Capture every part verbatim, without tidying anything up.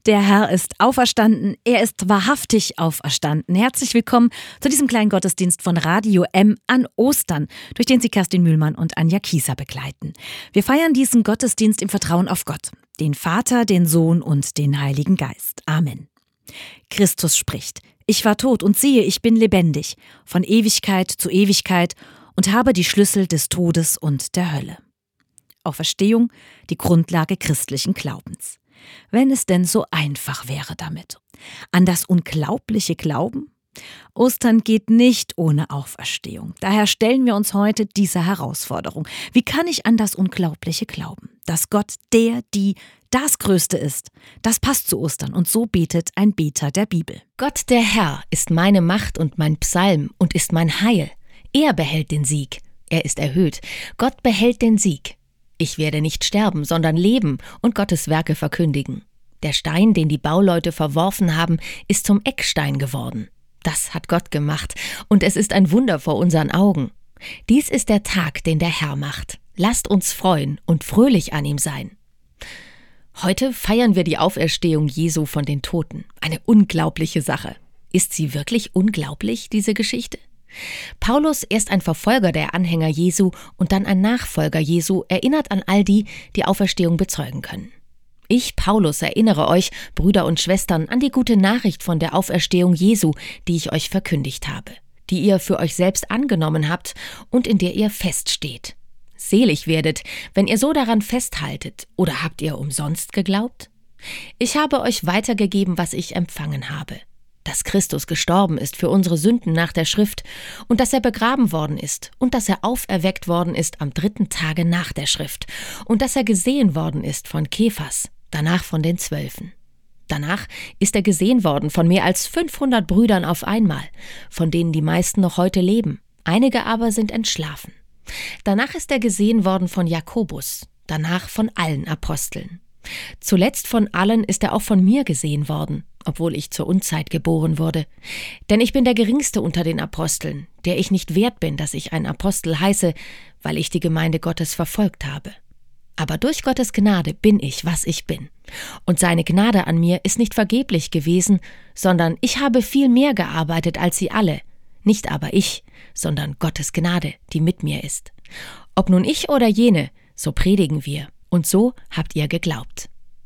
Der Herr ist auferstanden, er ist wahrhaftig auferstanden. Herzlich willkommen zu diesem kleinen Gottesdienst von Radio M an Ostern, durch den Sie Kerstin Mühlmann und Anja Kieser begleiten. Wir feiern diesen Gottesdienst im Vertrauen auf Gott, den Vater, den Sohn und den Heiligen Geist. Amen. Christus spricht: Ich war tot und siehe, ich bin lebendig, von Ewigkeit zu Ewigkeit und habe die Schlüssel des Todes und der Hölle. Auferstehung, die Grundlage christlichen Glaubens. Wenn es denn so einfach wäre damit. An das Unglaubliche glauben? Ostern geht nicht ohne Auferstehung. Daher stellen wir uns heute diese Herausforderung. Wie kann ich an das Unglaubliche glauben? Dass Gott der, die, das Größte ist. Das passt zu Ostern und so betet ein Beter der Bibel. Gott der Herr ist meine Macht und mein Psalm und ist mein Heil. Er behält den Sieg. Er ist erhöht. Gott behält den Sieg. Ich werde nicht sterben, sondern leben und Gottes Werke verkündigen. Der Stein, den die Bauleute verworfen haben, ist zum Eckstein geworden. Das hat Gott gemacht und es ist ein Wunder vor unseren Augen. Dies ist der Tag, den der Herr macht. Lasst uns freuen und fröhlich an ihm sein. Heute feiern wir die Auferstehung Jesu von den Toten. Eine unglaubliche Sache. Ist sie wirklich unglaublich, diese Geschichte? Paulus, erst ein Verfolger der Anhänger Jesu und dann ein Nachfolger Jesu, erinnert an all die, die Auferstehung bezeugen können. Ich, Paulus, erinnere euch, Brüder und Schwestern, an die gute Nachricht von der Auferstehung Jesu, die ich euch verkündigt habe, die ihr für euch selbst angenommen habt und in der ihr feststeht. Selig werdet, wenn ihr so daran festhaltet, oder habt ihr umsonst geglaubt? Ich habe euch weitergegeben, was ich empfangen habe. Dass Christus gestorben ist für unsere Sünden nach der Schrift und dass er begraben worden ist und dass er auferweckt worden ist am dritten Tage nach der Schrift und dass er gesehen worden ist von Kephas, danach von den Zwölfen. Danach ist er gesehen worden von mehr als fünfhundert Brüdern auf einmal, von denen die meisten noch heute leben, einige aber sind entschlafen. Danach ist er gesehen worden von Jakobus, danach von allen Aposteln. Zuletzt von allen ist er auch von mir gesehen worden, obwohl ich zur Unzeit geboren wurde. Denn ich bin der Geringste unter den Aposteln, der ich nicht wert bin, dass ich ein Apostel heiße, weil ich die Gemeinde Gottes verfolgt habe. Aber durch Gottes Gnade bin ich, was ich bin. Und seine Gnade an mir ist nicht vergeblich gewesen, sondern ich habe viel mehr gearbeitet als sie alle. Nicht aber ich, sondern Gottes Gnade, die mit mir ist. Ob nun ich oder jene, so predigen wir. Und so habt ihr geglaubt.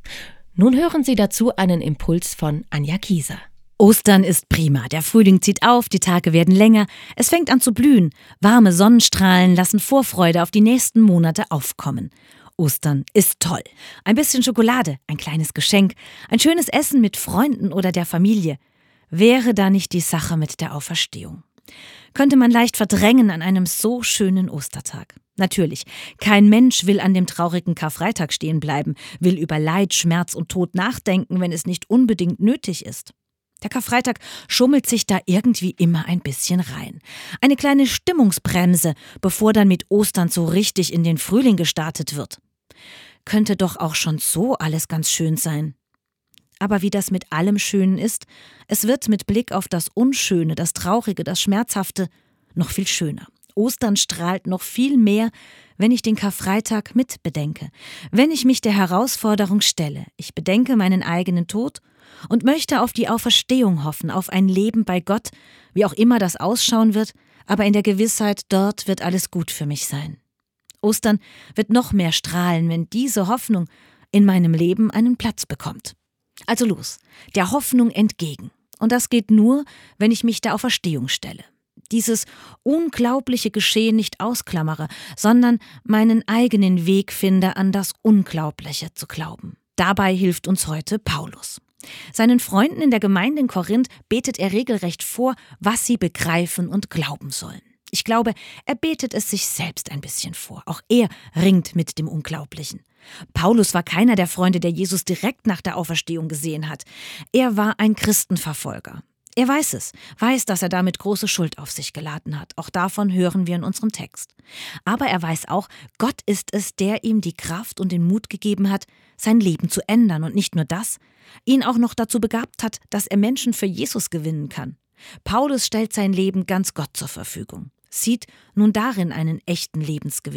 Nun hören Sie dazu einen Impuls von Anja Kieser. Ostern ist prima. Der Frühling zieht auf, die Tage werden länger, es fängt an zu blühen. Warme Sonnenstrahlen lassen Vorfreude auf die nächsten Monate aufkommen. Ostern ist toll. Ein bisschen Schokolade, ein kleines Geschenk, ein schönes Essen mit Freunden oder der Familie. Wäre da nicht die Sache mit der Auferstehung? Könnte man leicht verdrängen an einem so schönen Ostertag. Natürlich, kein Mensch will an dem traurigen Karfreitag stehen bleiben, will über Leid, Schmerz und Tod nachdenken, wenn es nicht unbedingt nötig ist. Der Karfreitag schummelt sich da irgendwie immer ein bisschen rein. Eine kleine Stimmungsbremse, bevor dann mit Ostern so richtig in den Frühling gestartet wird. Könnte doch auch schon so alles ganz schön sein. Aber wie das mit allem Schönen ist, es wird mit Blick auf das Unschöne, das Traurige, das Schmerzhafte noch viel schöner. Ostern strahlt noch viel mehr, wenn ich den Karfreitag mit bedenke. Wenn ich mich der Herausforderung stelle, ich bedenke meinen eigenen Tod und möchte auf die Auferstehung hoffen, auf ein Leben bei Gott, wie auch immer das ausschauen wird, aber in der Gewissheit, dort wird alles gut für mich sein. Ostern wird noch mehr strahlen, wenn diese Hoffnung in meinem Leben einen Platz bekommt. Also los, der Hoffnung entgegen. Und das geht nur, wenn ich mich der Auferstehung stelle. Dieses unglaubliche Geschehen nicht ausklammere, sondern meinen eigenen Weg finde, an das Unglaubliche zu glauben. Dabei hilft uns heute Paulus. Seinen Freunden in der Gemeinde in Korinth betet er regelrecht vor, was sie begreifen und glauben sollen. Ich glaube, er betet es sich selbst ein bisschen vor. Auch er ringt mit dem Unglaublichen. Paulus war keiner der Freunde, der Jesus direkt nach der Auferstehung gesehen hat. Er war ein Christenverfolger. Er weiß es, weiß, dass er damit große Schuld auf sich geladen hat. Auch davon hören wir in unserem Text. Aber er weiß auch, Gott ist es, der ihm die Kraft und den Mut gegeben hat, sein Leben zu ändern. Und nicht nur das, ihn auch noch dazu begabt hat, dass er Menschen für Jesus gewinnen kann. Paulus stellt sein Leben ganz Gott zur Verfügung, sieht nun darin einen echten Lebensgewinn.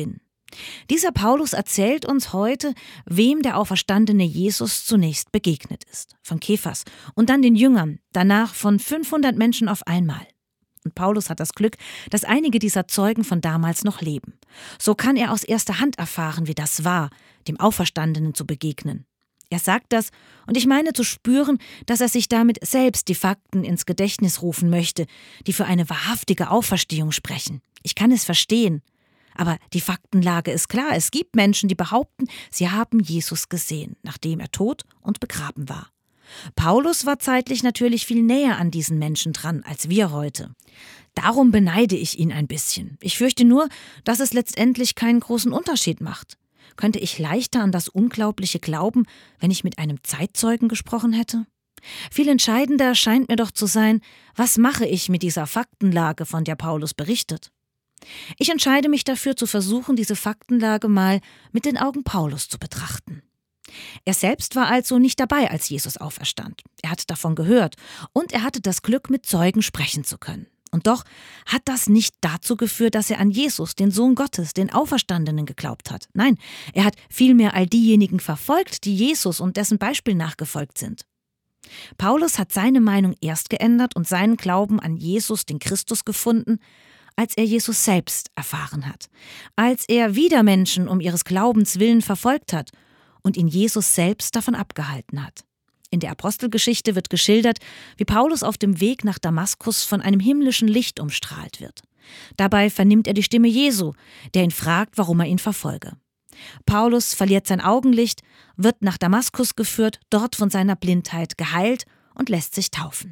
Dieser Paulus erzählt uns heute, wem der auferstandene Jesus zunächst begegnet ist. Von Kephas und dann den Jüngern, danach von fünfhundert Menschen auf einmal. Und Paulus hat das Glück, dass einige dieser Zeugen von damals noch leben. So kann er aus erster Hand erfahren, wie das war, dem Auferstandenen zu begegnen. Er sagt das, und ich meine zu spüren, dass er sich damit selbst die Fakten ins Gedächtnis rufen möchte, die für eine wahrhaftige Auferstehung sprechen. Ich kann es verstehen. Aber die Faktenlage ist klar. Es gibt Menschen, die behaupten, sie haben Jesus gesehen, nachdem er tot und begraben war. Paulus war zeitlich natürlich viel näher an diesen Menschen dran als wir heute. Darum beneide ich ihn ein bisschen. Ich fürchte nur, dass es letztendlich keinen großen Unterschied macht. Könnte ich leichter an das Unglaubliche glauben, wenn ich mit einem Zeitzeugen gesprochen hätte? Viel entscheidender scheint mir doch zu sein, was mache ich mit dieser Faktenlage, von der Paulus berichtet? Ich entscheide mich dafür, zu versuchen, diese Faktenlage mal mit den Augen Paulus zu betrachten. Er selbst war also nicht dabei, als Jesus auferstand. Er hatte davon gehört und er hatte das Glück, mit Zeugen sprechen zu können. Und doch hat das nicht dazu geführt, dass er an Jesus, den Sohn Gottes, den Auferstandenen, geglaubt hat. Nein, er hat vielmehr all diejenigen verfolgt, die Jesus und dessen Beispiel nachgefolgt sind. Paulus hat seine Meinung erst geändert und seinen Glauben an Jesus, den Christus, gefunden, als er Jesus selbst erfahren hat, als er wieder Menschen um ihres Glaubens willen verfolgt hat und ihn Jesus selbst davon abgehalten hat. In der Apostelgeschichte wird geschildert, wie Paulus auf dem Weg nach Damaskus von einem himmlischen Licht umstrahlt wird. Dabei vernimmt er die Stimme Jesu, der ihn fragt, warum er ihn verfolge. Paulus verliert sein Augenlicht, wird nach Damaskus geführt, dort von seiner Blindheit geheilt und lässt sich taufen.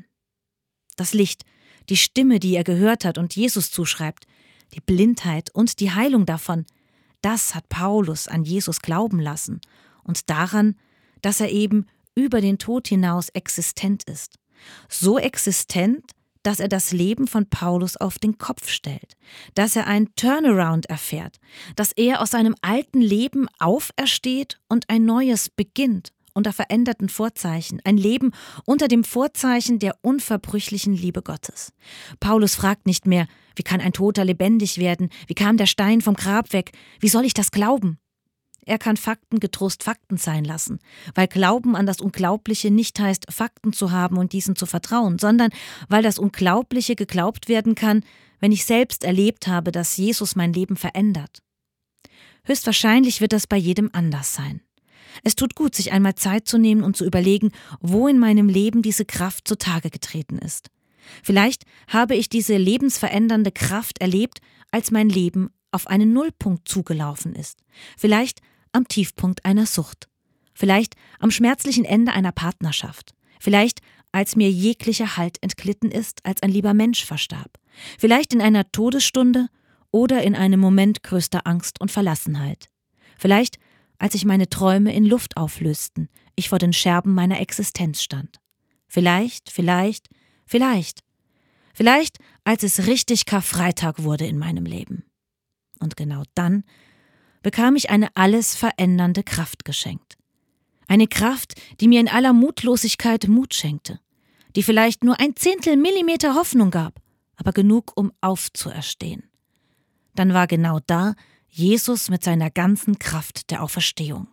Das Licht, die Stimme, die er gehört hat und Jesus zuschreibt, die Blindheit und die Heilung davon, das hat Paulus an Jesus glauben lassen und daran, dass er eben über den Tod hinaus existent ist. So existent, dass er das Leben von Paulus auf den Kopf stellt, dass er ein Turnaround erfährt, dass er aus seinem alten Leben aufersteht und ein neues beginnt, unter veränderten Vorzeichen, ein Leben unter dem Vorzeichen der unverbrüchlichen Liebe Gottes. Paulus fragt nicht mehr, wie kann ein Toter lebendig werden, wie kam der Stein vom Grab weg, wie soll ich das glauben? Er kann Fakten getrost Fakten sein lassen, weil Glauben an das Unglaubliche nicht heißt, Fakten zu haben und diesen zu vertrauen, sondern weil das Unglaubliche geglaubt werden kann, wenn ich selbst erlebt habe, dass Jesus mein Leben verändert. Höchstwahrscheinlich wird das bei jedem anders sein. Es tut gut, sich einmal Zeit zu nehmen und zu überlegen, wo in meinem Leben diese Kraft zutage getreten ist. Vielleicht habe ich diese lebensverändernde Kraft erlebt, als mein Leben auf einen Nullpunkt zugelaufen ist. Vielleicht am Tiefpunkt einer Sucht. Vielleicht am schmerzlichen Ende einer Partnerschaft. Vielleicht als mir jeglicher Halt entglitten ist, als ein lieber Mensch verstarb. Vielleicht in einer Todesstunde oder in einem Moment größter Angst und Verlassenheit. Vielleicht als sich meine Träume in Luft auflösten, ich vor den Scherben meiner Existenz stand. Vielleicht, vielleicht, vielleicht. Vielleicht, als es richtig Karfreitag wurde in meinem Leben. Und genau dann bekam ich eine alles verändernde Kraft geschenkt. Eine Kraft, die mir in aller Mutlosigkeit Mut schenkte, die vielleicht nur ein Zehntel Millimeter Hoffnung gab, aber genug, um aufzuerstehen. Dann war genau da Jesus mit seiner ganzen Kraft der Auferstehung.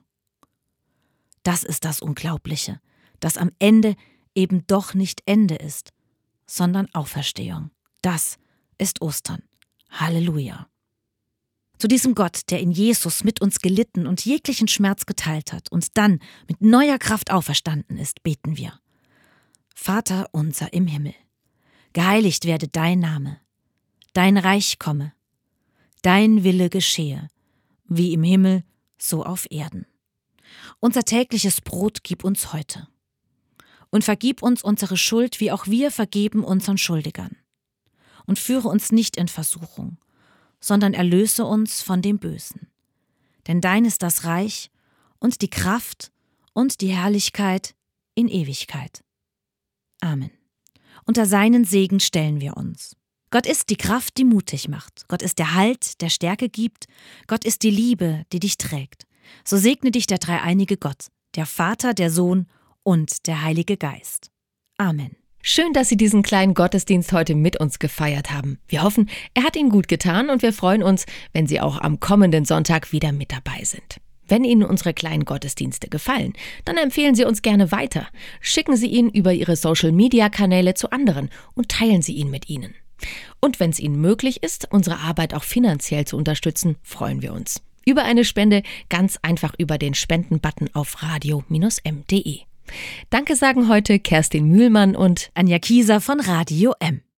Das ist das Unglaubliche, dass am Ende eben doch nicht Ende ist, sondern Auferstehung. Das ist Ostern. Halleluja. Zu diesem Gott, der in Jesus mit uns gelitten und jeglichen Schmerz geteilt hat und dann mit neuer Kraft auferstanden ist, beten wir. Vater unser im Himmel, geheiligt werde dein Name, dein Reich komme, dein Wille geschehe, wie im Himmel, so auf Erden. Unser tägliches Brot gib uns heute. Und vergib uns unsere Schuld, wie auch wir vergeben unseren Schuldigern. Und führe uns nicht in Versuchung, sondern erlöse uns von dem Bösen. Denn dein ist das Reich und die Kraft und die Herrlichkeit in Ewigkeit. Amen. Unter seinen Segen stellen wir uns. Gott ist die Kraft, die mutig macht. Gott ist der Halt, der Stärke gibt. Gott ist die Liebe, die dich trägt. So segne dich der dreieinige Gott, der Vater, der Sohn und der Heilige Geist. Amen. Schön, dass Sie diesen kleinen Gottesdienst heute mit uns gefeiert haben. Wir hoffen, er hat Ihnen gut getan und wir freuen uns, wenn Sie auch am kommenden Sonntag wieder mit dabei sind. Wenn Ihnen unsere kleinen Gottesdienste gefallen, dann empfehlen Sie uns gerne weiter. Schicken Sie ihn über Ihre Social-Media-Kanäle zu anderen und teilen Sie ihn mit ihnen. Und wenn es Ihnen möglich ist, unsere Arbeit auch finanziell zu unterstützen, freuen wir uns. Über eine Spende ganz einfach über den Spenden-Button auf radio M punkt de. Danke sagen heute Kerstin Mühlmann und Anja Kieser von Radio M.